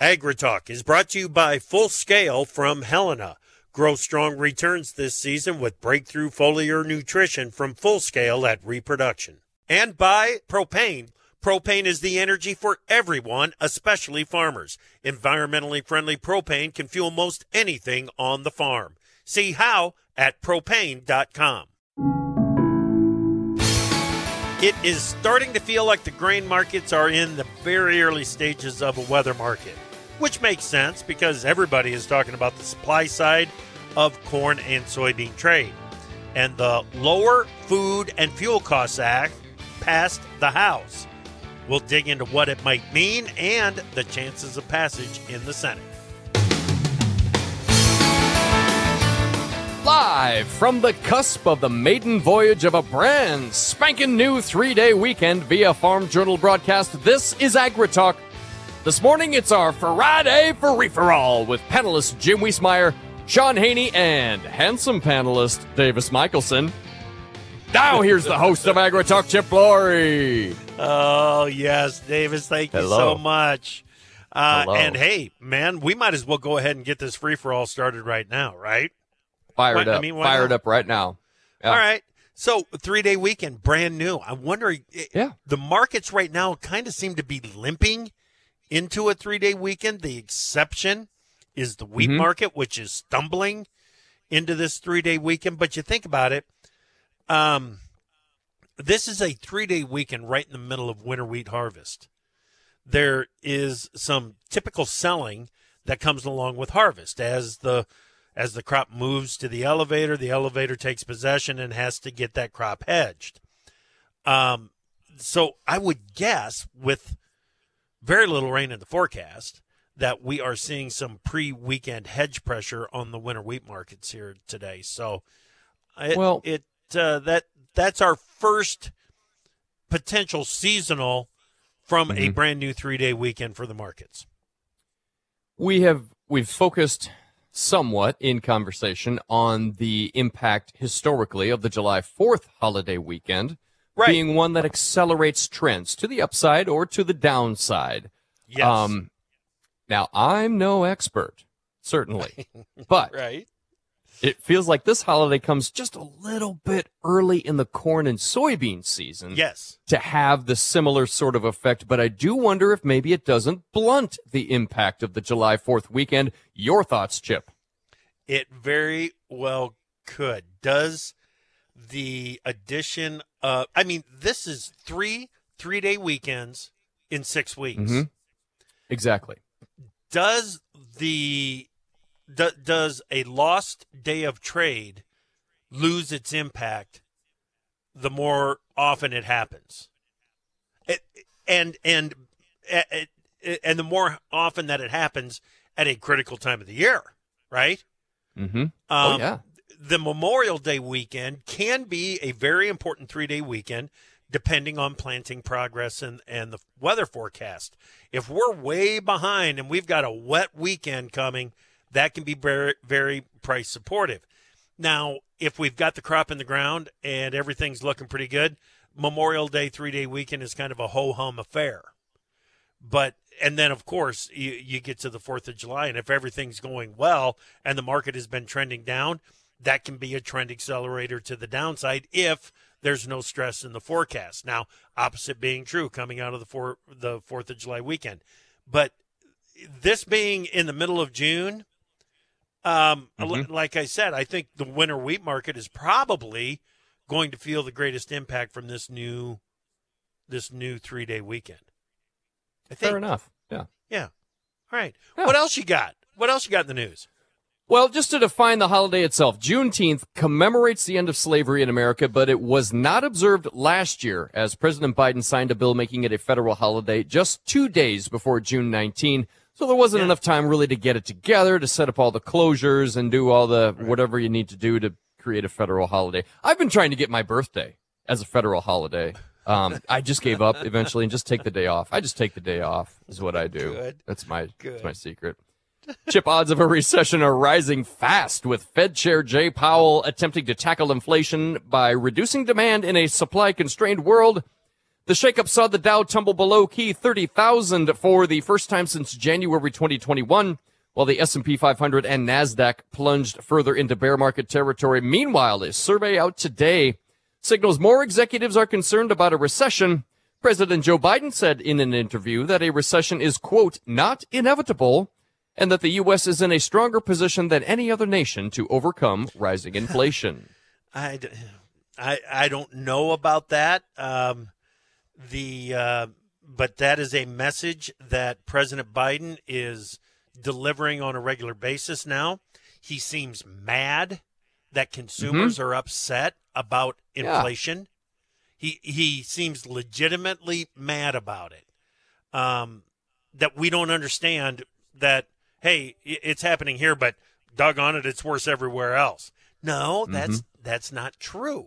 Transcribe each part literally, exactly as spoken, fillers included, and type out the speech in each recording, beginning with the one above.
AgriTalk is brought to you by Full Scale from Helena. Grow strong returns this season with breakthrough foliar nutrition from Full Scale at Reproduction. And by Propane. Propane is the energy for everyone, especially farmers. Environmentally friendly propane can fuel most anything on the farm. See how at propane dot com. It is starting to feel like the grain markets are in the very early stages of a weather market, which makes sense because everybody is talking about the supply side of corn and soybean trade. And the Lower Food and Fuel Costs Act passed the House. We'll dig into what it might mean and the chances of passage in the Senate. Live from the cusp of the maiden voyage of a brand spanking new three-day weekend via Farm Journal broadcast, this is AgriTalk. This morning, it's our Friday free-for-all with panelists Jim Wiesmeyer, Sean Haney, and handsome panelist Davis Michelson. Now here's the host of AgriTalk, Chip Flory. Oh, yes, Davis, thank you Hello. so much. Uh, Hello. and, hey, man, we might as well go ahead and get this free-for-all started right now, right? Fired Why- I up, mean, why fired not? up right now. Yeah. All right. So, three-day weekend, brand new. I wonder, it- Yeah. the markets right now kind of seem to be limping into a three-day weekend. The exception is the wheat Mhm. market, which is stumbling into this three-day weekend. But you think about it, um, this is a three-day weekend right in the middle of winter wheat harvest. There is some typical selling that comes along with harvest. As the as the crop moves to the elevator, the elevator takes possession and has to get that crop hedged. Um, so I would guess, with very little rain in the forecast, that we are seeing some pre-weekend hedge pressure on the winter wheat markets here today. So it, Well- it uh, that that's our first potential seasonal from a Mhm. brand new three-day weekend for the markets. We have we've focused somewhat in conversation on the impact historically of the July fourth holiday weekend Right. being one that accelerates trends to the upside or to the downside. Yes. Um, now, I'm no expert, certainly, but right. it feels like this holiday comes just a little bit early in the corn and soybean season Yes. to have the similar sort of effect, but I do wonder if maybe it doesn't blunt the impact of the July fourth weekend. Your thoughts, Chip? It very well could. Does the addition of, I mean, this is three three-day weekends in six weeks. Mhm. Exactly. Does the do, does a lost day of trade lose its impact the more often it happens? It, and and and and the more often that it happens at a critical time of the year, right? Mm-hmm. Um, oh, yeah. The Memorial Day weekend can be a very important three-day weekend, depending on planting progress and, and the weather forecast. If we're way behind and we've got a wet weekend coming, that can be very, very price supportive. Now, if we've got the crop in the ground and everything's looking pretty good, Memorial Day three-day weekend is kind of a ho-hum affair. But and then, of course, you, you get to the fourth of July, and if everything's going well and the market has been trending down, that can be a trend accelerator to the downside if there's no stress in the forecast. Now, opposite being true coming out of the four, the fourth of July weekend. But this being in the middle of June, um, Mhm. like I said, I think the winter wheat market is probably going to feel the greatest impact from this new this new three-day weekend. I think. Fair enough. Yeah. Yeah. All right. Yeah. What else you got? What else you got in the news? Well, just to define the holiday itself, Juneteenth commemorates the end of slavery in America, but it was not observed last year as President Biden signed a bill making it a federal holiday just two days before June nineteenth. So there wasn't Yeah. enough time really to get it together, to set up all the closures and do all the whatever you need to do to create a federal holiday. I've been trying to get my birthday as a federal holiday. Um, I just gave up eventually and just take the day off. I just take the day off is what I do. Good. That's my Good. that's my secret. Chip, odds of a recession are rising fast, with Fed Chair Jay Powell attempting to tackle inflation by reducing demand in a supply-constrained world. The shakeup saw the Dow tumble below key thirty thousand for the first time since January twenty twenty-one, while the S and P five hundred and NASDAQ plunged further into bear market territory. Meanwhile, a survey out today signals more executives are concerned about a recession. President Joe Biden said in an interview that a recession is, quote, not inevitable, and that the U S is in a stronger position than any other nation to overcome rising inflation. I, I, I don't know about that. Um, the uh, but that is a message that President Biden is delivering on a regular basis now. He seems mad that consumers mm-hmm. are upset about inflation. Yeah. He he seems legitimately mad about it. Um, that we don't understand that, hey, it's happening here, but doggone it, it's worse everywhere else. No, that's mm-hmm. that's not true.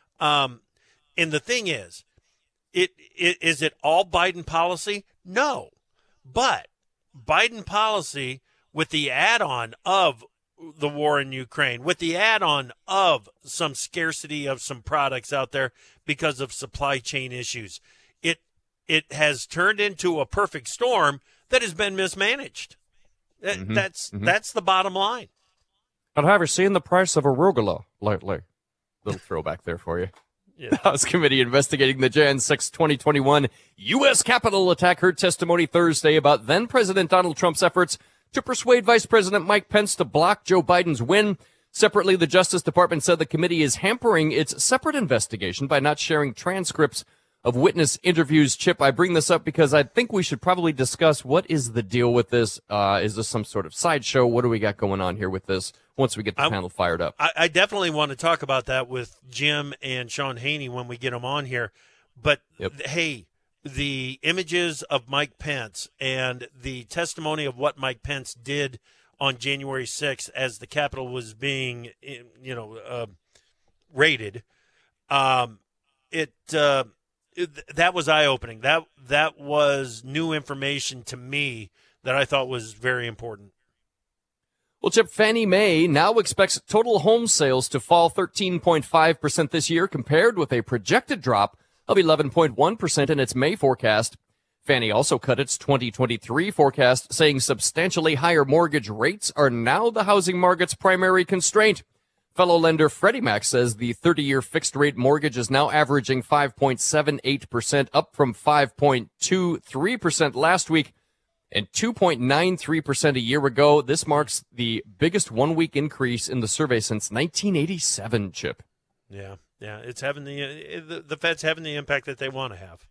Um, and the thing is, it, it is it all Biden policy? No. But Biden policy with the add-on of the war in Ukraine, with the add-on of some scarcity of some products out there because of supply chain issues, it it has turned into a perfect storm that has been mismanaged. Mm-hmm. That's mm-hmm. that's the bottom line. And have you seen the price of arugula lately? Little throwback there for you. Yeah. The House Committee investigating the January sixth, twenty twenty-one U S Capitol attack heard testimony Thursday about then-President Donald Trump's efforts to persuade Vice President Mike Pence to block Joe Biden's win. Separately, the Justice Department said the committee is hampering its separate investigation by not sharing transcripts of witness interviews. Chip, I bring this up because I think we should probably discuss what is the deal with this. Uh, is this some sort of sideshow? What do we got going on here with this once we get the I, panel fired up? I, I definitely want to talk about that with Jim and Sean Haney when we get them on here. But, yep. hey, the images of Mike Pence and the testimony of what Mike Pence did on January sixth as the Capitol was being, you know, uh, raided, um, it, uh, it that was eye-opening. That that was new information to me that I thought was very important. Well, Chip, Fannie Mae now expects total home sales to fall thirteen point five percent this year compared with a projected drop of eleven point one percent in its May forecast. Fannie also cut its twenty twenty-three forecast, saying substantially higher mortgage rates are now the housing market's primary constraint. Fellow lender Freddie Mac says the thirty-year fixed-rate mortgage is now averaging five point seven eight percent, up from five point two three percent last week and two point nine three percent a year ago. This marks the biggest one-week increase in the survey since nineteen eighty-seven, Chip. Yeah. Yeah, it's having the, the the Fed's having the impact that they want to have.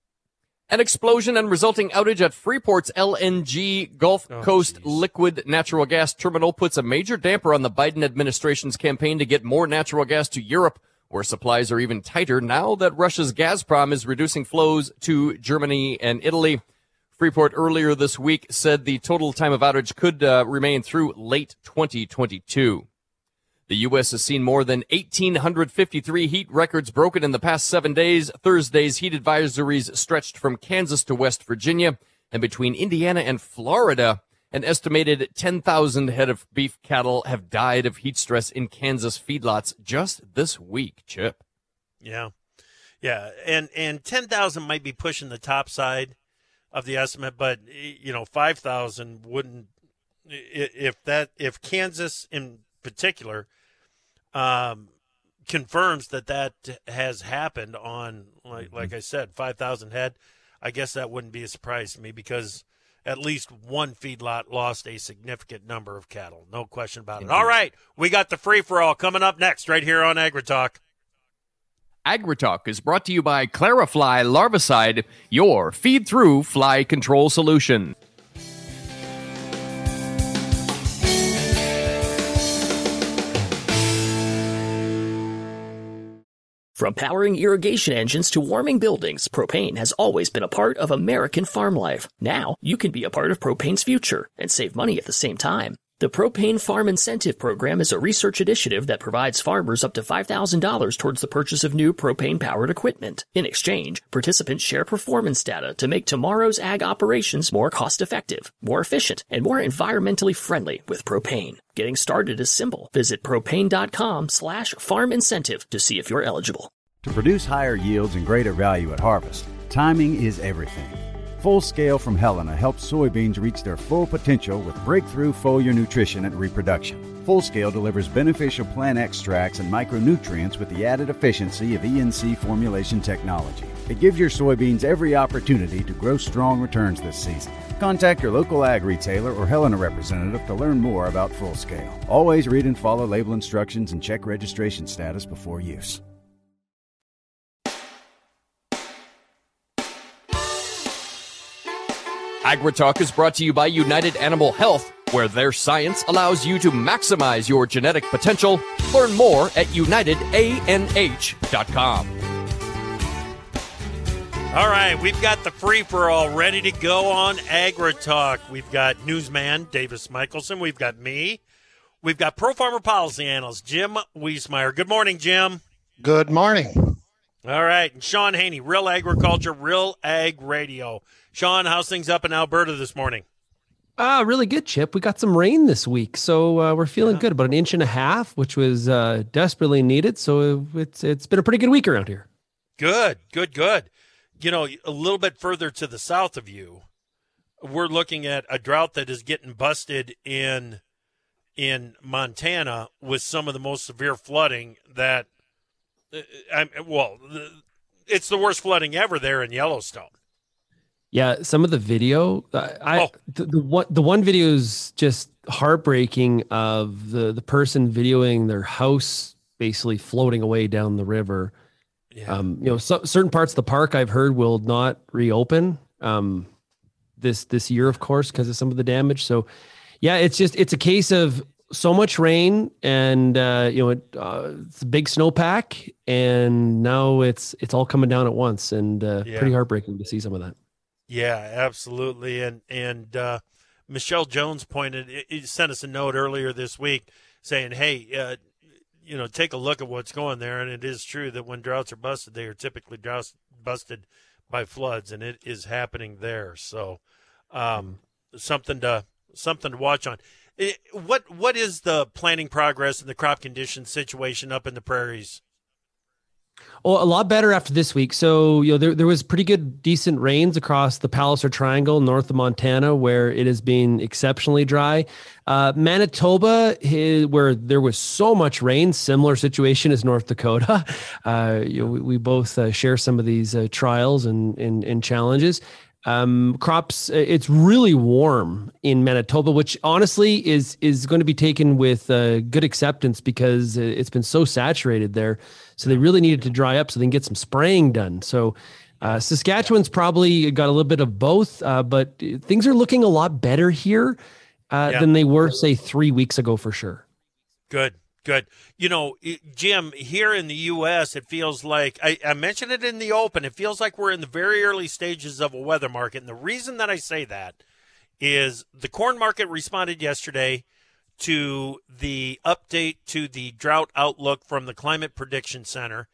An explosion and resulting outage at Freeport's L N G Gulf oh, Coast geez. liquid natural gas terminal puts a major damper on the Biden administration's campaign to get more natural gas to Europe, where supplies are even tighter now that Russia's Gazprom is reducing flows to Germany and Italy. Freeport earlier this week said the total time of outage could uh, remain through late twenty twenty-two. The U S has seen more than one thousand eight hundred fifty-three heat records broken in the past seven days. Thursday's heat advisories stretched from Kansas to West Virginia, and between Indiana and Florida, an estimated ten thousand head of beef cattle have died of heat stress in Kansas feedlots just this week, Chip. Yeah. Yeah, and, and ten thousand might be pushing the top side of the estimate, but, you know, five thousand wouldn't, if that, if Kansas in particular um, confirms that that has happened on, like, mm-hmm. like I said, five thousand head, I guess that wouldn't be a surprise to me because at least one feedlot lost a significant number of cattle. No question about it. Mm-hmm. All right, we got the free-for-all coming up next right here on AgriTalk. AgriTalk is brought to you by Clarifly Larvicide, your feed-through fly control solution. From powering irrigation engines to warming buildings, propane has always been a part of American farm life. Now, you can be a part of propane's future and save money at the same time. The Propane Farm Incentive Program is a research initiative that provides farmers up to five thousand dollars towards the purchase of new propane-powered equipment. In exchange, participants share performance data to make tomorrow's ag operations more cost-effective, more efficient, and more environmentally friendly with propane. Getting started is simple. Visit propane.com slash farm incentive to see if you're eligible. To produce higher yields and greater value at harvest, timing is everything. Full Scale from Helena helps soybeans reach their full potential with breakthrough foliar nutrition and reproduction. Full Scale delivers beneficial plant extracts and micronutrients with the added efficiency of E N C formulation technology. It gives your soybeans every opportunity to grow strong returns this season. Contact your local ag retailer or Helena representative to learn more about Full Scale. Always read and follow label instructions and check registration status before use. AgriTalk is brought to you by United Animal Health, where their science allows you to maximize your genetic potential. Learn more at united a n h dot com. All right, we've got the free-for-all ready to go on AgriTalk. We've got newsman Davis Michelson. We've got me. We've got Pro Farmer Policy Analyst Jim Wiesmeyer. Good morning, Jim. Good morning. All right, and Sean Haney, Real Agriculture, Real Ag Radio. Sean, how's things up in Alberta this morning? Ah, really good, Chip. We got some rain this week, so uh, we're feeling yeah. good. About an inch and a half, which was uh, desperately needed. So it's it's been a pretty good week around here. Good, good, good. You know, a little bit further to the south of you, we're looking at a drought that is getting busted in in Montana with some of the most severe flooding that, uh, I, well, it's the worst flooding ever there in Yellowstone. Yeah, some of the video, uh, I oh. the, the one the one video is just heartbreaking of the the person videoing their house basically floating away down the river. Yeah. Um, you know, so, certain parts of the park I've heard will not reopen um, this this year, of course, because of some of the damage. So, yeah, it's just it's a case of so much rain and uh, you know it, uh, it's a big snowpack, and now it's it's all coming down at once, and uh, yeah. pretty heartbreaking to see some of that. Yeah, absolutely. And and uh, Michelle Jones pointed, he sent us a note earlier this week saying, hey, uh, you know, take a look at what's going there. And it is true that when droughts are busted, they are typically droughts busted by floods, and it is happening there. So um, something to something to watch on. It, what what is the planting progress and the crop condition situation up in the prairies? Well, a lot better after this week. So, you know, there, there was pretty good, decent rains across the Palliser Triangle, north of Montana, where it has been exceptionally dry. Uh, Manitoba, his, where there was so much rain, similar situation as North Dakota. Uh, you know, we, we both uh, share some of these uh, trials and, and, and challenges. Um, crops, it's really warm in Manitoba, which honestly is is going to be taken with uh, good acceptance because it's been so saturated there. So they really needed to dry up so they can get some spraying done. So uh, Saskatchewan's probably got a little bit of both, uh, but things are looking a lot better here uh, yeah. than they were, say, three weeks ago for sure. Good. Good. You know, Jim, here in the U S, it feels like, I, I mentioned it in the open, it feels like we're in the very early stages of a weather market. And the reason that I say that is the corn market responded yesterday to the update to the drought outlook from the Climate Prediction Center.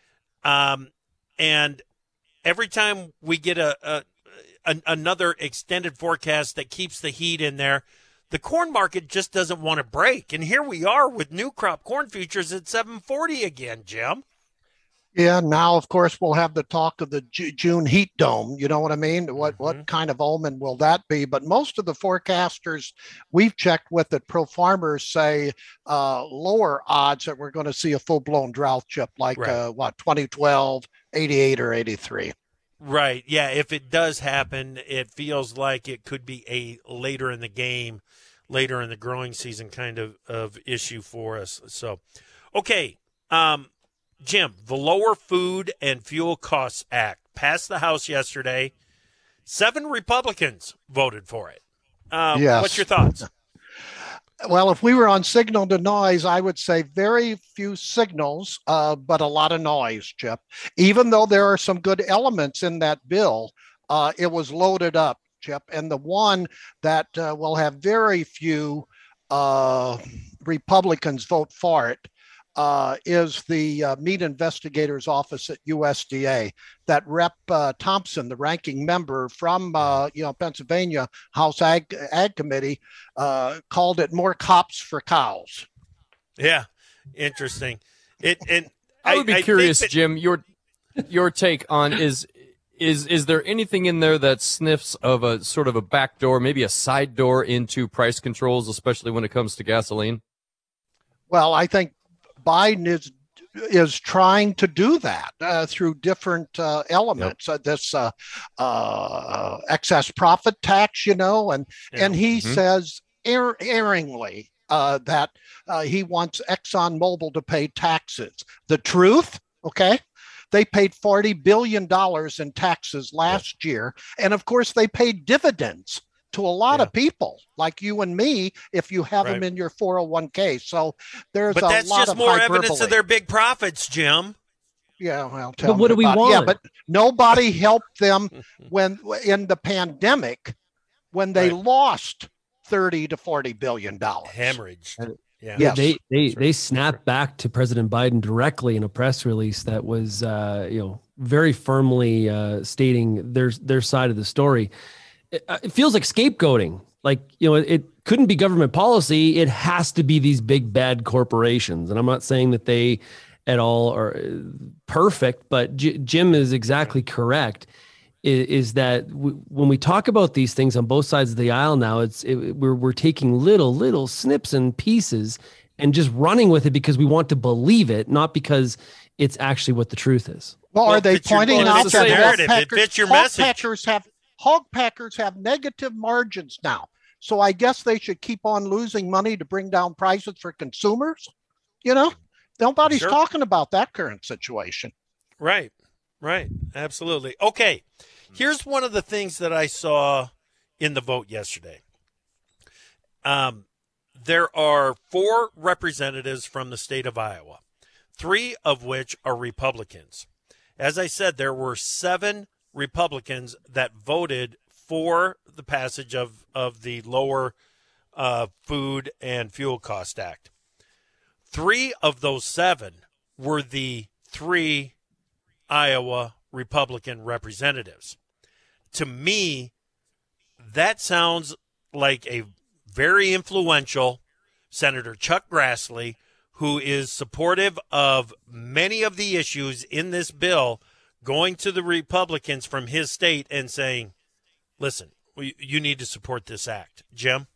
Um, and every time we get a, a, a another extended forecast that keeps the heat in there, the corn market just doesn't want to break. And here we are with new crop corn futures at seven forty again, Jim. Yeah, now, of course, we'll have the talk of the J- June heat dome. You know what I mean? What, mm-hmm. what kind of omen will that be? But most of the forecasters we've checked with at Pro Farmers say uh, lower odds that we're going to see a full-blown drought, Chip, like, right. uh, what, twenty twelve, eighty-eight, or eighty-three. Right. Yeah, if it does happen, it feels like it could be a later in the game, later in the growing season kind of, of issue for us. So, okay, um, Jim, the Lower Food and Fuel Costs Act passed the House yesterday. Seven Republicans voted for it. Um, yes. What's your thoughts? Well, if we were on signal to noise, I would say very few signals, uh, but a lot of noise, Chip. Even though there are some good elements in that bill, uh, it was loaded up, Chip. And the one that uh, will have very few uh, Republicans vote for it uh, is the uh, Meat Investigators Office at U S D A. That Rep uh, Thompson, the ranking member from uh, you know Pennsylvania House Ag, Ag Committee, uh, called it more cops for cows. Yeah, interesting. It and I would be I, curious, I that- Jim, your your take on is Is is there anything in there that sniffs of a sort of a back door, maybe a side door into price controls, especially when it comes to gasoline? Well, I think Biden is is trying to do that uh, through different uh, elements. Yep. Uh, this uh, uh, excess profit tax, you know, and yeah. and he mm-hmm. says er- erringly uh, that uh, he wants ExxonMobil to pay taxes. The truth, okay? They paid forty billion dollars in taxes last yeah. year. And of course, they paid dividends to a lot yeah. of people like you and me if you have right. them in your four oh one k. So there's but a that's lot just of more hyperbole. Evidence of their big profits, Jim. Yeah, well, tell but what do we want? want? Yeah, but nobody helped them when in the pandemic when they right. lost thirty to forty billion dollars. Hemorrhaged. Yeah, yes. they they they snapped back to President Biden directly in a press release that was uh, you know very firmly uh, stating their their side of the story. It, it feels like scapegoating. Like you know, it, it couldn't be government policy. It has to be these big bad corporations. And I'm not saying that they at all are perfect, but J- Jim is exactly correct. Is, is that w- when we talk about these things on both sides of the aisle now, it's it, we're we're taking little little snips and pieces and just running with it because we want to believe it, not because it's actually what the truth is. Well, well are they pointing your, out that narrative? It fits your hog message. packers have hog packers have negative margins now, so I guess they should keep on losing money to bring down prices for consumers. You know, nobody's sure. talking about that current situation. Right, right, absolutely. Okay. Here's one of the things that I saw in the vote yesterday. Um, there are four representatives from the state of Iowa, three of which are Republicans. As I said, there were seven Republicans that voted for the passage of, of the lower uh, Food and Fuel Cost Act. Three of those seven were the three Iowa Republican representatives. To me, that sounds like a very influential Senator Chuck Grassley, who is supportive of many of the issues in this bill, going to the Republicans from his state and saying, listen, you need to support this act. Jim?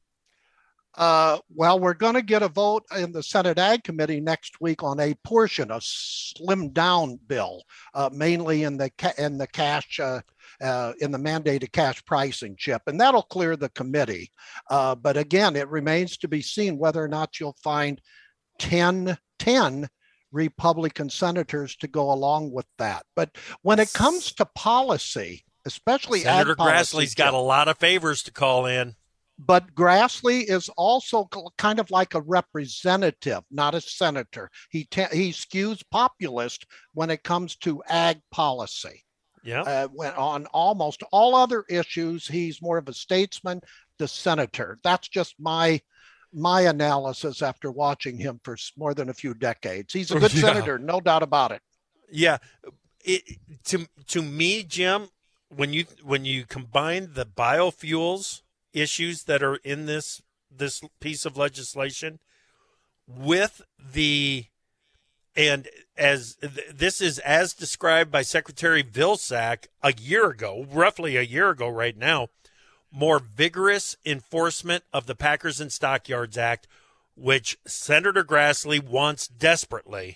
Uh, well, we're going to get a vote in the Senate Ag Committee next week on a portion, a slimmed down bill, uh, mainly in the ca- in the cash, uh, uh, in the mandated cash pricing chip, and that'll clear the committee. Uh, but again, it remains to be seen whether or not you'll find ten, ten Republican senators to go along with that. But when it comes to policy, especially Senator ag policy, Grassley's got a lot of favors to call in. But Grassley is also kind of like a representative, not a senator. He te- he skews populist when it comes to ag policy. Yeah. Uh, when on almost all other issues, he's more of a statesman, the senator. That's just my my analysis after watching him for more than a few decades. He's a good yeah. senator, no doubt about it. Yeah. It, to to me, Jim, when you when you combine the biofuels issues that are in this this piece of legislation with the and as this is as described by Secretary Vilsack a year ago, roughly a year ago right now, more vigorous enforcement of the Packers and Stockyards Act, which Senator Grassley wants desperately.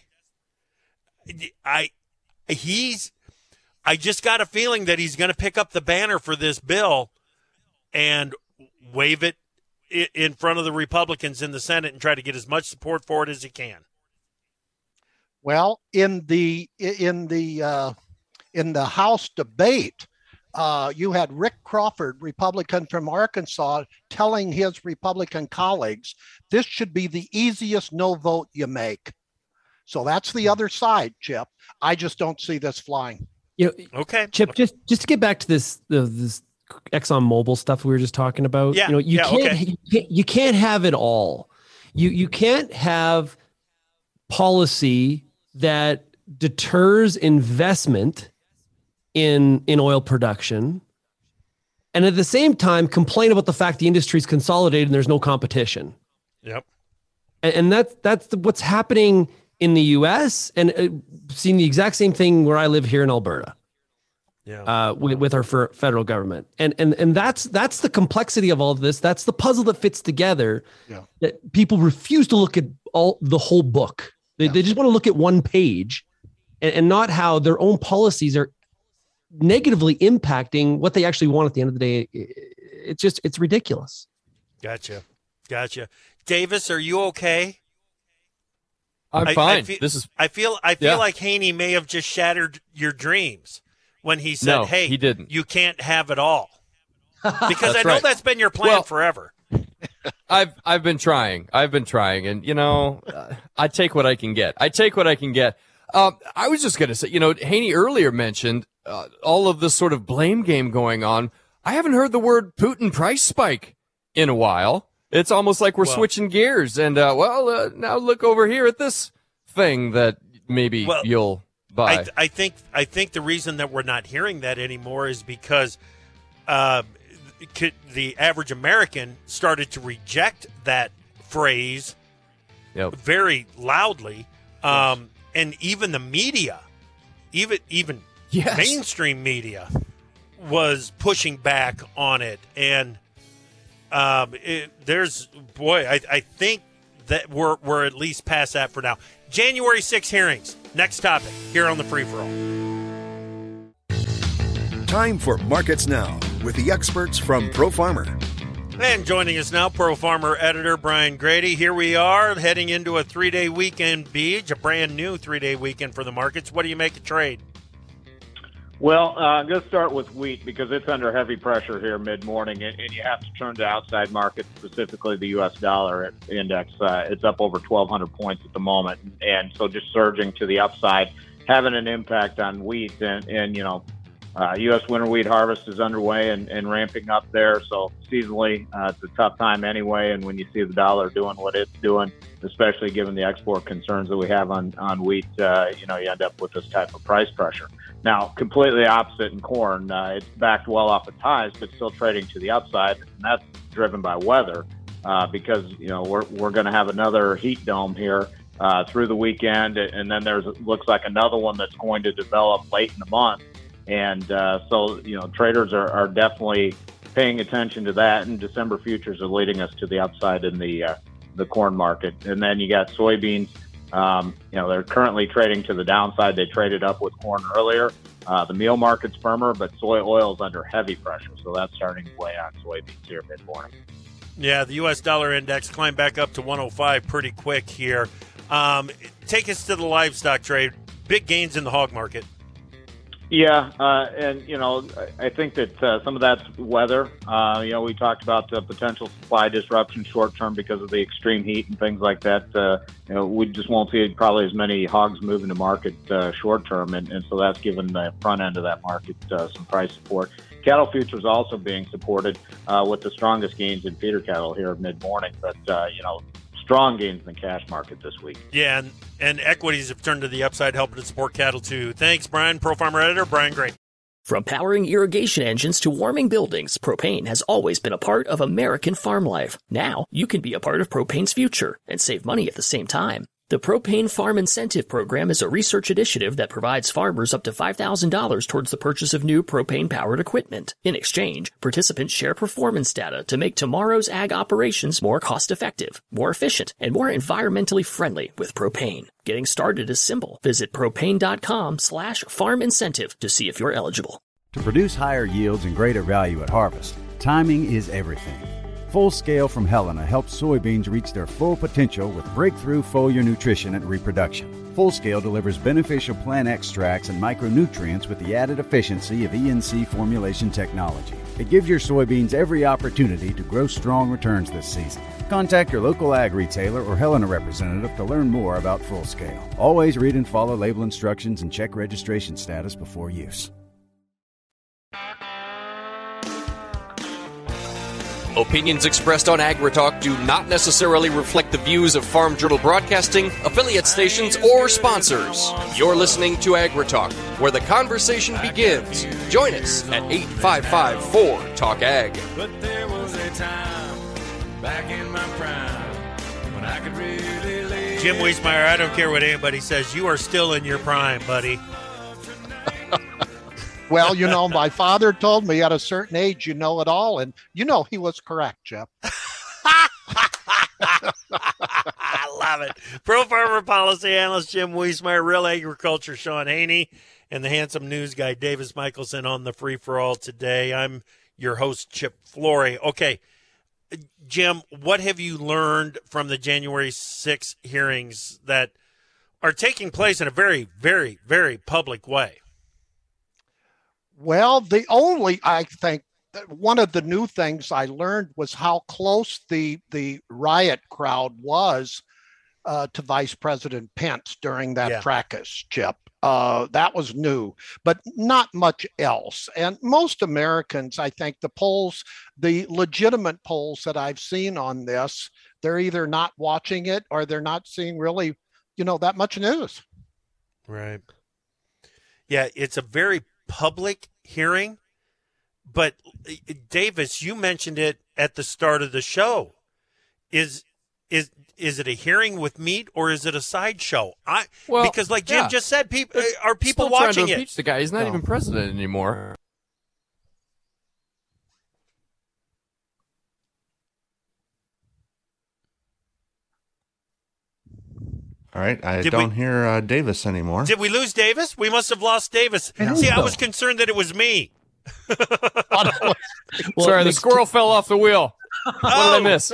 I he's I just got a feeling that he's going to pick up the banner for this bill and wave it in front of the Republicans in the Senate and try to get as much support for it as he can. Well, in the in the uh, in the House debate, uh, you had Rick Crawford, Republican from Arkansas, telling his Republican colleagues, "This should be the easiest no vote you make." So that's the other side, Chip. I just don't see this flying. You know, okay, Chip. Just just to get back to this the, this. ExxonMobil stuff we were just talking about. Yeah, you know, you yeah, can't, okay. you can't you can't have it all. You you can't have policy that deters investment in in oil production, and at the same time complain about the fact the industry's consolidated and there's no competition. Yep. And, and that's that's the, what's happening in the U S and uh, seeing the exact same thing where I live here in Alberta. Yeah. Uh, with, with our fer- federal government, and and and that's that's the complexity of all of this. That's the puzzle that fits together. Yeah. That people refuse to look at all the whole book. They Yeah. they just want to look at one page, and, and not how their own policies are negatively impacting what they actually want at the end of the day. It's just it's ridiculous. Gotcha, gotcha. Davis, are you okay? I'm I- fine. I feel, this is I feel I feel Yeah. like Haney may have just shattered your dreams when he said, No, "Hey, he didn't. you can't have it all." Because I That's know right. that's been your plan Well- forever. I've I've been trying. I've been trying, and you know, uh, I take what I can get. I take what I can get. Um, I was just gonna say, you know, Haney earlier mentioned uh, all of this sort of blame game going on. I haven't heard the word Putin price spike in a while. It's almost like we're Well- switching gears. And uh, well, uh, now look over here at this thing that maybe Well, you'll buy. I, I think I think the reason that we're not hearing that anymore is because uh, c- the average American started to reject that phrase Yep. very loudly, um, and even the media, even even Yes. mainstream media, was pushing back on it. And um, it, there's boy, I, I think that we're we're at least past that for now. January sixth hearings. Next topic here on the Free for All. Time for Markets Now with the experts from Pro Farmer. And joining us now, Pro Farmer editor Brian Grady. Here we are heading into a three-day weekend, Beach, a brand new three-day weekend for the markets. What do you make a trade? Well, uh, I'm going to start with wheat because it's under heavy pressure here mid-morning, and, and you have to turn to outside markets, specifically the U S dollar index. Uh, it's up over twelve hundred points at the moment, and so just surging to the upside, having an impact on wheat. And, and you know, uh, U S winter wheat harvest is underway and, and ramping up there, so seasonally uh, it's a tough time anyway. And when you see the dollar doing what it's doing, especially given the export concerns that we have on, on wheat, uh, you know, you end up with this type of price pressure. Now, completely opposite in corn. Uh, it's backed well off its highs, but still trading to the upside, and that's driven by weather uh, because, you know, we're, we're going to have another heat dome here uh, through the weekend, and then there's looks like another one that's going to develop late in the month. And uh, so, you know, traders are, are definitely paying attention to that, and December futures are leading us to the upside in the uh, the corn market. And then you got soybeans. Um, you know, they're currently trading to the downside. They traded up with corn earlier. Uh, the meal market's firmer, but soy oil is under heavy pressure, so that's starting to weigh on soybeans here mid-morning. Yeah, the U S dollar index climbed back up to one oh five pretty quick here. Um, take us to the livestock trade. Big gains in the hog market. Yeah, uh, and, you know, I think that uh, some of that's weather. Uh, you know, we talked about the potential supply disruption short term because of the extreme heat and things like that. Uh, you know, we just won't see probably as many hogs moving to market uh, short term, and, and so that's given the front end of that market uh, some price support. Cattle futures also being supported uh, with the strongest gains in feeder cattle here mid-morning, but, uh, you know, strong gains in the cash market this week. Yeah, and, and equities have turned to the upside, helping to support cattle too. Thanks, Brian. Pro Farmer editor Brian Gray. From powering irrigation engines to warming buildings, propane has always been a part of American farm life. Now, you can be a part of propane's future and save money at the same time. The Propane Farm Incentive Program is a research initiative that provides farmers up to five thousand dollars towards the purchase of new propane-powered equipment. In exchange, participants share performance data to make tomorrow's ag operations more cost-effective, more efficient, and more environmentally friendly with propane. Getting started is simple. Visit propane.com slash farm incentive to see if you're eligible. To produce higher yields and greater value at harvest, timing is everything. Full Scale from Helena helps soybeans reach their full potential with breakthrough foliar nutrition and reproduction. Full Scale delivers beneficial plant extracts and micronutrients with the added efficiency of E N C formulation technology. It gives your soybeans every opportunity to grow strong returns this season. Contact your local ag retailer or Helena representative to learn more about Full Scale. Always read and follow label instructions and check registration status before use. Opinions expressed on AgriTalk do not necessarily reflect the views of Farm Journal Broadcasting, affiliate stations, or sponsors. You're listening to AgriTalk, where the conversation begins. Join us at eight five five, four, talk ag. But there was a time back in my prime when I could really lay Jim Wiesmeyer, I don't care what anybody says. You are still in your prime, buddy. Well, you know, my father told me at a certain age, you know it all. And, you know, he was correct, Jeff. I love it. Pro Farmer Policy Analyst Jim Wiesmeyer, Real Agriculture Sean Haney, and the handsome news guy Davis Michelson on the Free for All today. I'm your host, Chip Flory. Okay, Jim, what have you learned from the January sixth hearings that are taking place in a very, very, very public way? Well, the only, I think, one of the new things I learned was how close the the riot crowd was uh, to Vice President Pence during that Yeah. fracas, Chip. Uh, that was new, but not much else. And most Americans, I think, the polls, the legitimate polls that I've seen on this, they're either not watching it or they're not seeing really, you know, that much news. Right. Yeah, it's a very public hearing. But Davis, you mentioned it at the start of the show. Is is is it a hearing with meat or is it a sideshow? I Well, because like Jim yeah. just said, people are people Still trying watching to it. impeach the guy. He's not No. even president anymore. All right, I Did don't we- hear uh, Davis anymore. Did we lose Davis? We must have lost Davis. I think See, I so. was concerned that it was me. Well, Sorry, the it's- squirrel fell off the wheel. What did I miss?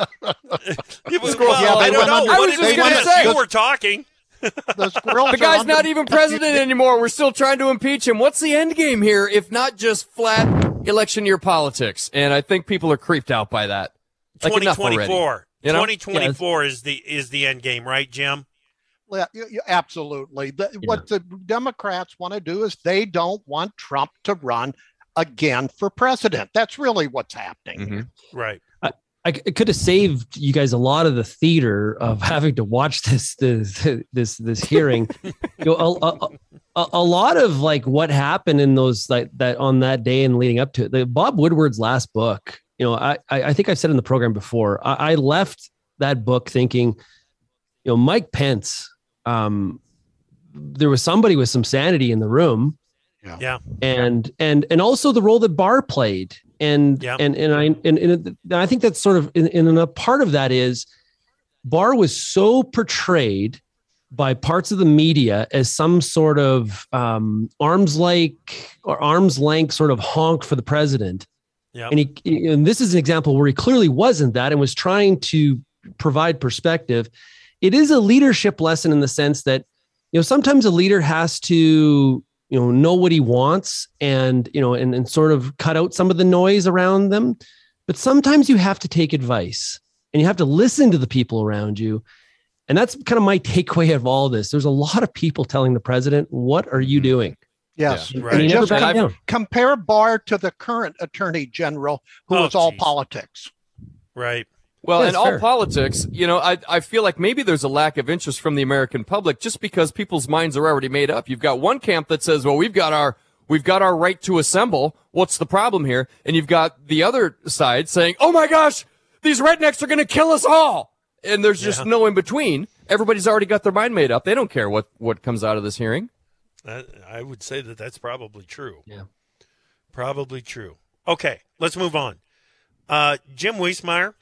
It was, Squirrel well, fell I off don't the know. wheel. I What was did just we gonna miss? say. You were talking. The, squirrels The guy's are not under- even president anymore. We're still trying to impeach him. What's the end game here, if not just flat election year politics? And I think people are creeped out by that. Like twenty enough already. twenty-four. You know? twenty twenty-four is the is the end game, right, Jim? Yeah, you- you- absolutely. The, What the Democrats want to do is they don't want Trump to run again for president. That's really what's happening. Mhm. Right. I c- it could have saved you guys a lot of the theater of having to watch this this this this hearing. you know, a, a, a, a lot of like what happened in those like that on that day and leading up to it. The Bob Woodward's last book. You know, I I I think I've said in the program before. I, I left that book thinking, you know, Mike Pence. Um, there was somebody with some sanity in the room. Yeah. and and and also the role that Barr played, and Yeah. and and I and, and I think that's sort of in, in a part of that is Barr was so portrayed by parts of the media as some sort of um, arms like or arm's length sort of honk for the president, Yeah. and he and this is an example where he clearly wasn't that and was trying to provide perspective. It is a leadership lesson in the sense that, you know, sometimes a leader has to, you know, know what he wants and, you know, and, and sort of cut out some of the noise around them. But sometimes you have to take advice and you have to listen to the people around you. And that's kind of my takeaway of all this. There's a lot of people telling the president, what are you doing? Yes. Right. And he never Just backed com- down. compare Barr to the current attorney general, who Oh, is all geez. politics. Right. Well, Yeah, in it's all fair. politics, you know, I I feel like maybe there's a lack of interest from the American public just because people's minds are already made up. You've got one camp that says, "Well, we've got our we've got our right to assemble. What's the problem here?" And you've got the other side saying, "Oh my gosh, these rednecks are going to kill us all." And there's just Yeah. no in between. Everybody's already got their mind made up. They don't care what what comes out of this hearing. I, I would say that that's probably true. Yeah. Probably true. Okay, let's move on. Uh, Jim Wiesmeyer,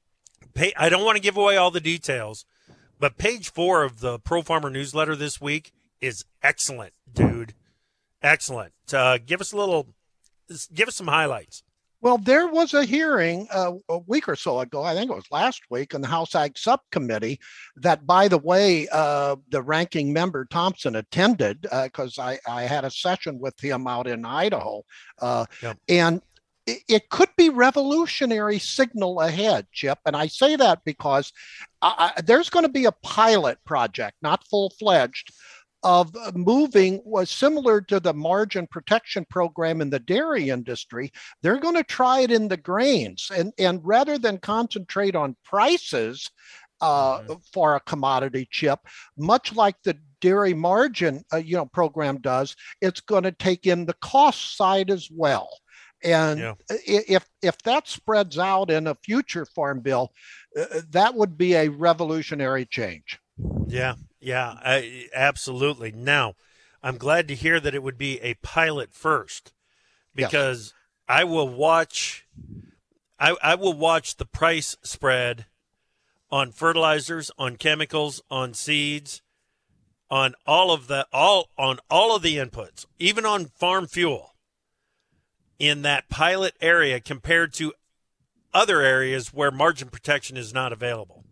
pay, I don't want to give away all the details, but page four of the Pro Farmer newsletter this week is excellent, dude. Excellent. Uh, give us a little, give us some highlights. Well, there was a hearing uh, a week or so ago, I think it was last week, in the House Ag Subcommittee that, by the way, uh, the ranking member Thompson attended because I, I had a session with him out in Idaho. Uh, Yep. And it, it could be revolutionary signal ahead, Chip. And I say that because I, I, there's going to be a pilot project, not full-fledged, of moving was similar to the margin protection program in the dairy industry. They're going to try it in the grains, and and rather than concentrate on prices uh, Mm-hmm. for a commodity, Chip, much like the dairy margin uh, you know program does, it's going to take in the cost side as well. And Yeah. i- if if that spreads out in a future farm bill, uh, that would be a revolutionary change. Yeah, yeah, I, absolutely. Now, I'm glad to hear that it would be a pilot first. because yes. I will watch I, I will watch the price spread on fertilizers, on chemicals, on seeds, on all of the all on all of the inputs, even on farm fuel in that pilot area compared to other areas where margin protection is not available.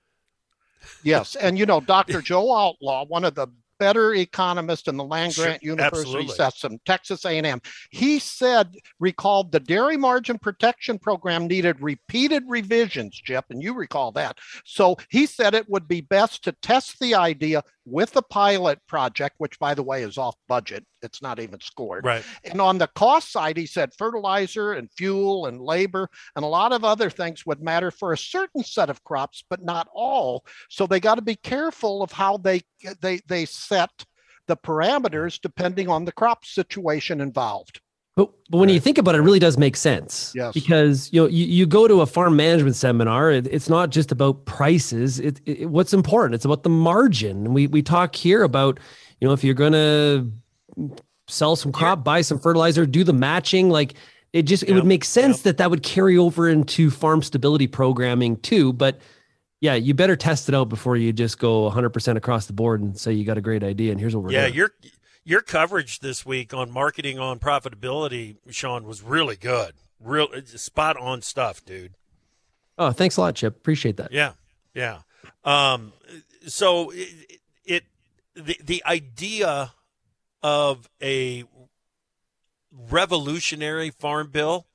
Yes, and you know, Doctor Joe Outlaw, one of the better economists in the land-grant sure, university absolutely. system, Texas A and M, he said, recalled the dairy margin protection program needed repeated revisions, Chip, and you recall that. So he said it would be best to test the idea with a pilot project, which, by the way, is off budget. It's not even scored. Right. And on the cost side, he said fertilizer and fuel and labor and a lot of other things would matter for a certain set of crops, but not all. So they got to be careful of how they they they set the parameters depending on the crop situation involved. But, but when right. you think about it, it really does make sense. Yes. Because you know, you, you go to a farm management seminar, it, it's not just about prices. It, it, what's important? It's about the margin. And we we talk here about, you know, if you're going to sell some crop, buy some fertilizer, do the matching, like it just, it yep. would make sense yep. that that would carry over into farm stability programming too. But yeah, you better test it out before you just go one hundred percent across the board and say you got a great idea and here's what we're yeah, doing. Yeah, you're Your coverage this week on marketing on profitability, Sean, was really good. Real spot on stuff, dude. Oh, thanks a lot, Chip. Appreciate that. Yeah, yeah. Um, so it, it the the idea of a revolutionary farm bill,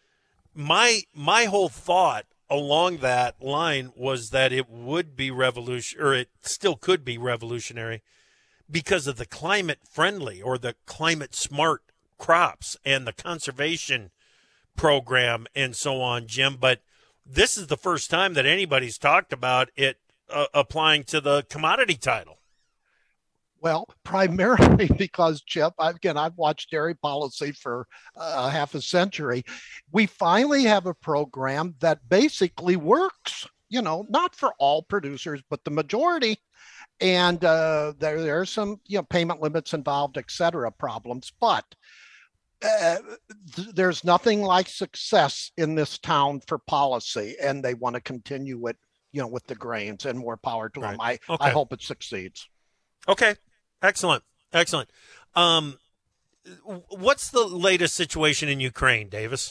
my my whole thought along that line was that it would be revolution, or it still could be revolutionary, because of the climate friendly or the climate smart crops and the conservation program and so on, Jim. But this is the first time that anybody's talked about it uh, applying to the commodity title. Well, primarily because, Chip, again, I've watched dairy policy for uh, half a century. We finally have a program that basically works, you know, not for all producers, but the majority. And uh, there, there are some, you know, payment limits involved, et cetera, problems. But uh, th- there's nothing like success in this town for policy, and they want to continue it, you know, with the grains, and more power to right. them. I, okay. I hope it succeeds. Okay. Excellent. Excellent. Um, what's the latest situation in Ukraine, Davis?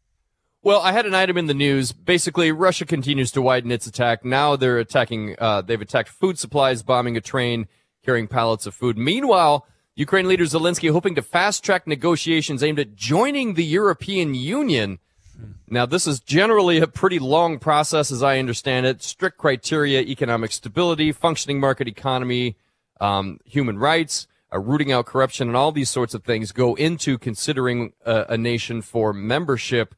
Well, I had an item in the news. Basically, Russia continues to widen its attack. Now they're attacking, uh, they've attacked food supplies, bombing a train carrying pallets of food. Meanwhile, Ukraine leader Zelensky hoping to fast-track negotiations aimed at joining the European Union. Now, this is generally a pretty long process, as I understand it. Strict criteria, economic stability, functioning market economy, um, human rights, uh, rooting out corruption, and all these sorts of things go into considering a, a nation for membership.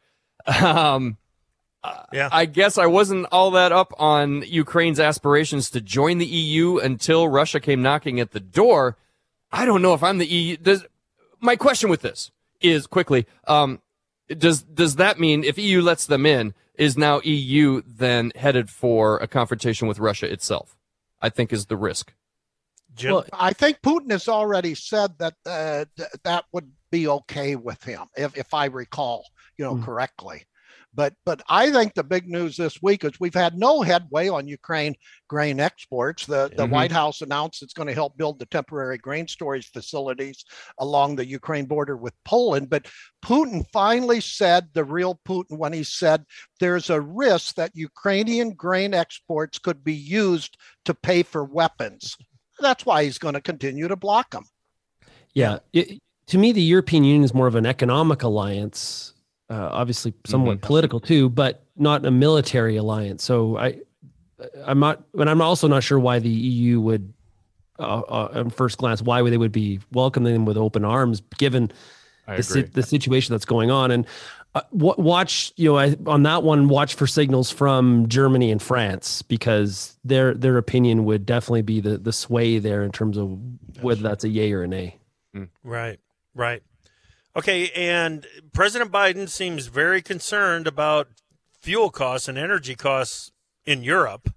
Um, yeah. I guess I wasn't all that up on Ukraine's aspirations to join the E U until Russia came knocking at the door. I don't know if I'm the E U. Does, my question with this is quickly, um, does, does that mean if E U lets them in, is now E U then headed for a confrontation with Russia itself? I think is the risk. Jim? Well, I think Putin has already said that uh, th- that would be okay with him, if, if I recall, you know, mm. correctly. But but I think the big news this week is we've had no headway on Ukraine grain exports. The, the mm-hmm. White House announced it's going to help build the temporary grain storage facilities along the Ukraine border with Poland. But Putin finally said the real Putin when he said there's a risk that Ukrainian grain exports could be used to pay for weapons. That's why he's going to continue to block them. Yeah. It, to me, the European Union is more of an economic alliance. Uh, obviously somewhat mm-hmm. political too, but not a military alliance. So I, I'm not, and I'm also not sure why the E U would, uh, uh, at first glance, why they would be welcoming them with open arms, given the, si- the situation that's going on. And uh, w- watch, you know, I, on that one, watch for signals from Germany and France, because their their opinion would definitely be the the sway there in terms of whether that's a yay or a nay. Mm. Right, right. Okay, and President Biden seems very concerned about fuel costs and energy costs in Europe,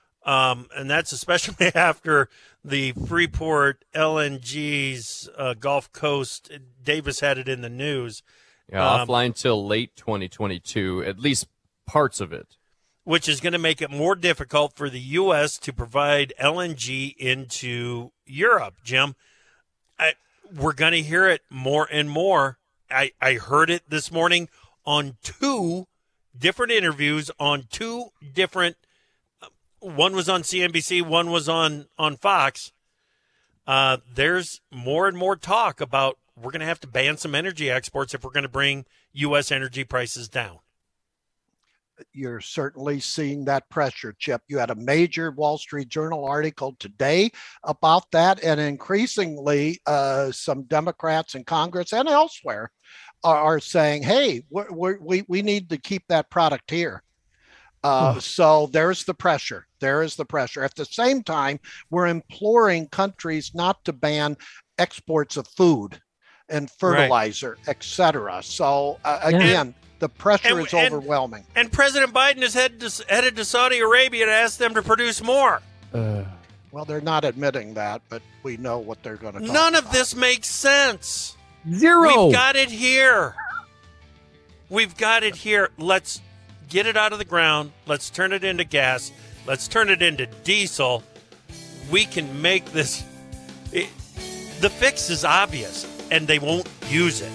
um, and that's especially after the Freeport L N G's uh, Gulf Coast. Davis had it in the news, Yeah, Um, offline till late twenty twenty-two, at least parts of it. which is going to make it more difficult for the U S to provide L N G into Europe, Jim. I, we're going to hear it more and more. I, I heard it this morning on two different interviews on two different – one was on C N B C, one was on, on Fox. Uh, there's more and more talk about we're going to have to ban some energy exports if we're going to bring U S energy prices down. You're certainly seeing that pressure, Chip. You had a major Wall Street Journal article today about that, and increasingly uh, some Democrats in Congress and elsewhere are, are saying, hey, we're, we're, we we need to keep that product here. Uh, so there's the pressure. There is the pressure. At the same time, we're imploring countries not to ban exports of food and fertilizer, right, et cetera. So uh, again, yeah. the pressure and, is and, overwhelming. And President Biden is headed to, headed to Saudi Arabia to ask them to produce more. Uh, well, they're not admitting that, but we know what they're going to talk None about. of this makes sense. Zero. We've got it here. We've got it here. Let's get it out of the ground. Let's turn it into gas. Let's turn it into diesel. We can make this. It, the fix is obvious, and they won't use it.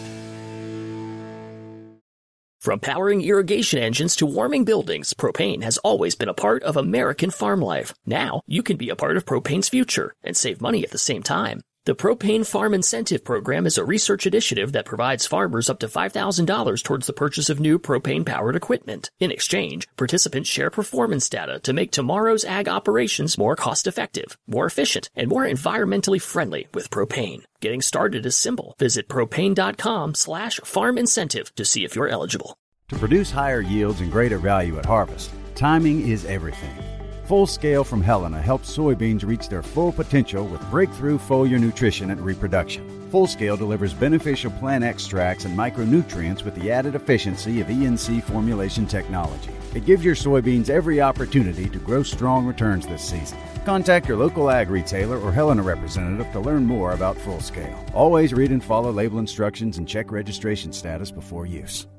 From powering irrigation engines to warming buildings, propane has always been a part of American farm life. Now, you can be a part of propane's future and save money at the same time. The Propane Farm Incentive Program is a research initiative that provides farmers up to five thousand dollars towards the purchase of new propane-powered equipment. In exchange, participants share performance data to make tomorrow's ag operations more cost-effective, more efficient, and more environmentally friendly with propane. Getting started is simple. Visit propane.com slash farm incentive to see if you're eligible. To produce higher yields and greater value at harvest, timing is everything. Full Scale from Helena helps soybeans reach their full potential with breakthrough foliar nutrition and reproduction. Full Scale delivers beneficial plant extracts and micronutrients with the added efficiency of E N C formulation technology. It gives your soybeans every opportunity to grow strong returns this season. Contact your local ag retailer or Helena representative to learn more about Full Scale. Always read and follow label instructions and check registration status before use.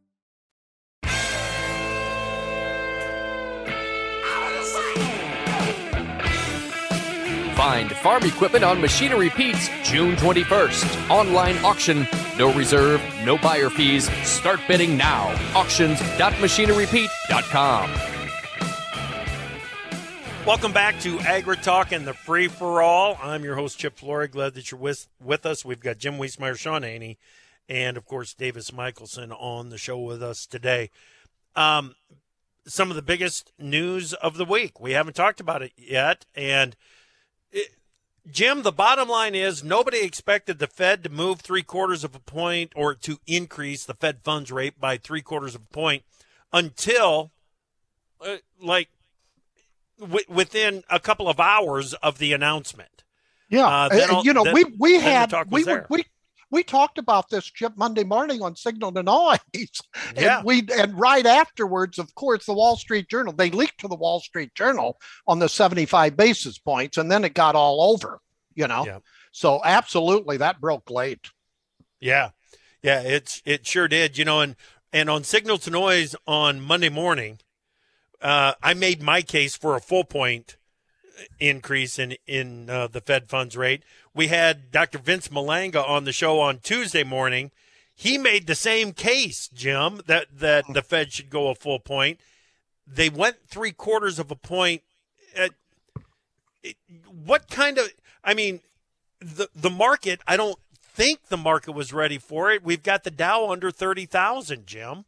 Find farm equipment on Machinery Pete's June twenty-first. Online auction. No reserve, no buyer fees. Start bidding now. auctions dot machinery pete dot com. Welcome back to AgriTalk and the Free for All. I'm your host, Chip Flory. Glad that you're with, with us. We've got Jim Wiesmeyer, Sean Haney, and, of course, Davis Michelson on the show with us today. Um, some of the biggest news of the week. We haven't talked about it yet, and It, Jim, the bottom line is nobody expected the Fed to move three quarters of a point or to increase the Fed funds rate by three quarters of a point until, uh, like, w- within a couple of hours of the announcement. Yeah, uh, then uh, all, you know, then, we we had we, we we we talked about this, Chip, Monday morning on Signal to Noise. Yeah. And we and right afterwards, of course, the Wall Street Journal, they leaked to the Wall Street Journal on the seventy-five basis points, and then it got all over, you know. Yeah. So absolutely, that broke late. Yeah. Yeah, it's it sure did, you know, and and on Signal to Noise on Monday morning, uh, I made my case for a full point increase in in uh, the Fed funds rate. We had Doctor Vince Malanga on the show on Tuesday morning. He made the same case, Jim, that that the Fed should go a full point. They went three quarters of a point. At, it, what kind of? I mean, the the market. I don't think the market was ready for it. We've got the Dow under thirty thousand, Jim.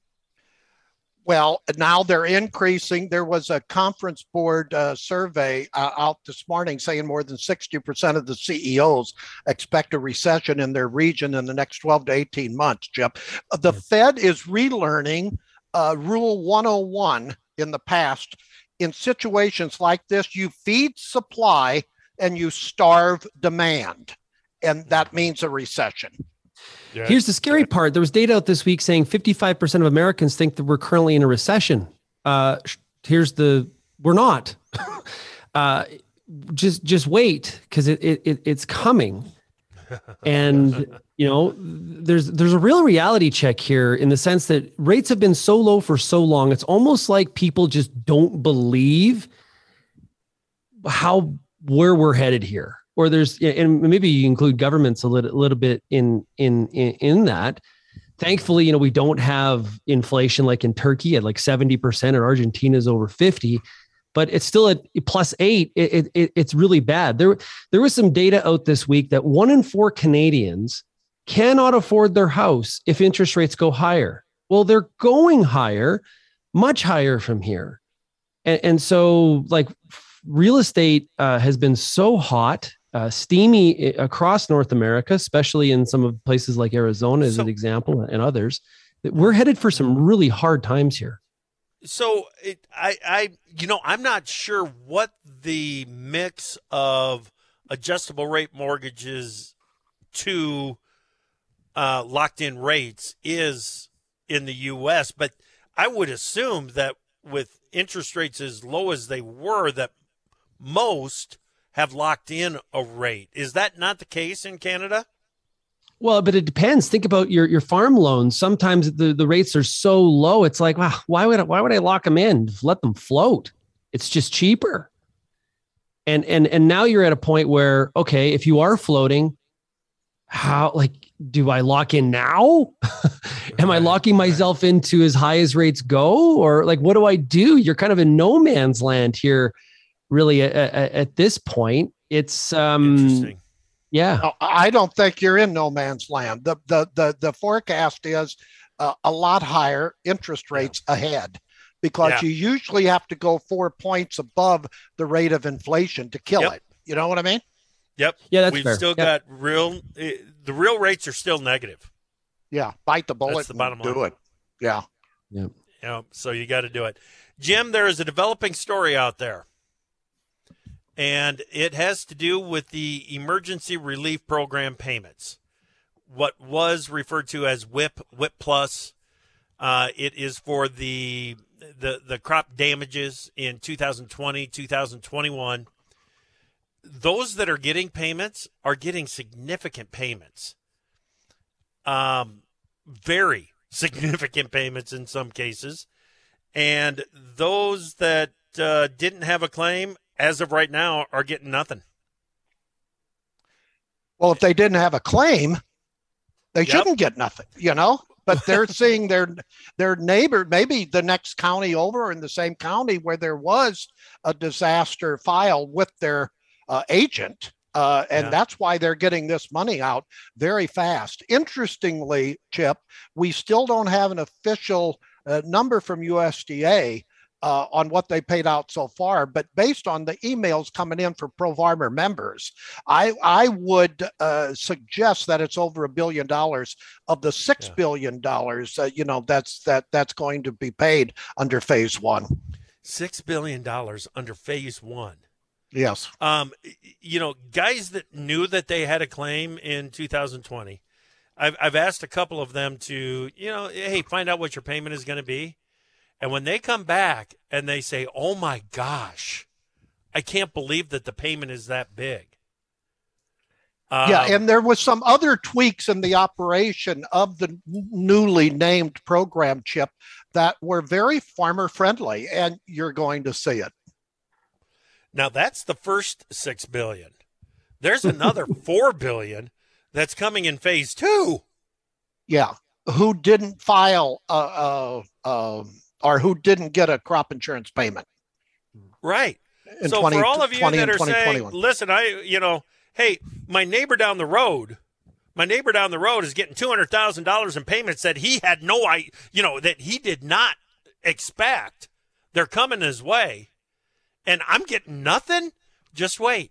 Well, now they're increasing. There was a conference board uh, survey uh, out this morning saying more than sixty percent of the C E Os expect a recession in their region in the next twelve to eighteen months, Chip. The mm-hmm. Fed is relearning uh, Rule one oh one in the past. In situations like this, you feed supply and you starve demand, and that means a recession. Yeah. Here's the scary part. There was data out this week saying fifty-five percent of Americans think that we're currently in a recession. Uh, here's the, we're not. uh, just just wait, because it, it, it it's coming. And, you know, there's there's a real reality check here in the sense that rates have been so low for so long. It's almost like people just don't believe how where we're headed here. Or there's, and maybe you include governments a little, little bit in, in, in, in that. Thankfully, you know, we don't have inflation like in Turkey at like seventy percent, and Argentina's over fifty, but it's still at plus eight. It, it, it's really bad. There, there was some data out this week that one in four Canadians cannot afford their house if interest rates go higher. Well, they're going higher, much higher from here. And, and so like real estate uh, has been so hot, uh, steamy across North America, especially in some of places like Arizona as So- an example, and others, that we're headed for some really hard times here. So it, I, I, you know, I'm not sure what the mix of adjustable rate mortgages to uh, locked in rates is in the U S, but I would assume that with interest rates as low as they were, that most have locked in a rate. Is that not the case in Canada? Well, but it depends. Think about your, your farm loans. Sometimes the, the rates are so low. It's like, wow, why would I, why would I lock them in? Let them float. It's just cheaper. And, and, and now you're at a point where, okay, if you are floating, how, like, do I lock in now? Am I locking myself into as high as rates go? Or like, what do I do? You're kind of in no man's land here, really, at, at, at this point. It's, um, Interesting. Yeah. No, I don't think you're in no man's land. The the the, the forecast is uh, a lot higher interest rates yeah. ahead, because Yeah. you usually have to go four points above the rate of inflation to kill Yep. it. You know what I mean? Yep. Yeah, that's We've fair. still Yep. got real, uh, the real rates are still negative. Yeah, bite the bullet That's the and bottom do line. it. Yeah. Yeah. You know, so you got to do it. Jim, there is a developing story out there, and it has to do with the Emergency Relief Program payments, what was referred to as WHIP, WHIP Plus. Uh, it is for the, the the crop damages in two thousand twenty, two thousand twenty-one. Those that are getting payments are getting significant payments, um, very significant payments in some cases. And those that uh, didn't have a claim, as of right now, are getting nothing. Well, if they didn't have a claim, they Yep. shouldn't get nothing, you know? But they're seeing their their neighbor, maybe the next county over in the same county where there was a disaster file with their uh, agent. Uh, and Yeah. that's why they're getting this money out very fast. Interestingly, Chip, we still don't have an official uh, number from U S D A uh, on what they paid out so far, but based on the emails coming in for ProFarmer members, I I would uh, suggest that it's over a billion dollars of the six Yeah. billion dollars. Uh, you know, that's that that's going to be paid under phase one. Six billion dollars under phase one. Yes. Um, you know, guys that knew that they had a claim in two thousand twenty, I've, I've asked a couple of them to, you know, hey, find out what your payment is going to be. And when they come back and they say, oh my gosh, I can't believe that the payment is that big. Um, Yeah, and there was some other tweaks in the operation of the newly named program, Chip, that were very farmer friendly, and you're going to see it. now that's the first six billion. There's another four billion that's coming in phase two. Yeah, who didn't file uh, uh, uh, or who didn't get a crop insurance payment Right. in So twenty for all of you twenty that and are twenty saying, twenty-one. listen, I, you know, hey, my neighbor down the road, my neighbor down the road is getting two hundred thousand dollars in payments that he had no, I, you know, that he did not expect. They're coming his way, and I'm getting nothing. Just wait.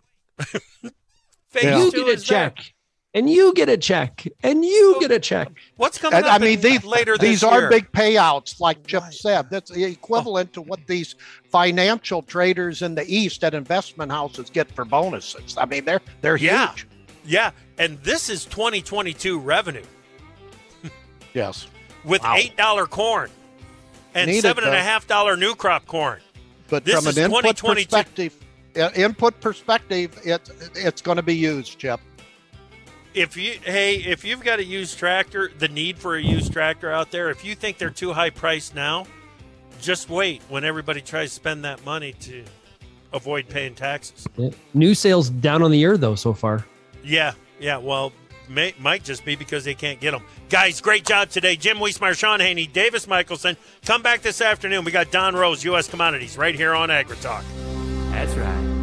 Phase Yeah. You two get a is there. check, and you get a check, and you get a check. What's coming And, up I mean, in- these later these this are year? big payouts, like Chip Right. said. That's equivalent to what these financial traders in the East at investment houses get for bonuses. I mean, they're they're Yeah. huge. Yeah, and this is twenty twenty-two revenue Yes. with Wow. eight dollar corn and Needed, seven and a though. half dollar new crop corn. But This from is an input twenty twenty-two. perspective, uh, input perspective, it it's going to be used, Chip. If you hey, if you've got a used tractor, the need for a used tractor out there, if you think they're too high priced now, just wait when everybody tries to spend that money to avoid paying taxes. Yeah. New sales down on the year though so far. Yeah, yeah. Well, may, might just be because they can't get them. Guys, great job today. Jim Wiesmeyer, Sean Haney, Davis Michelson. Come back this afternoon. We got Don Rose, U S Commodities, right here on AgriTalk. That's right.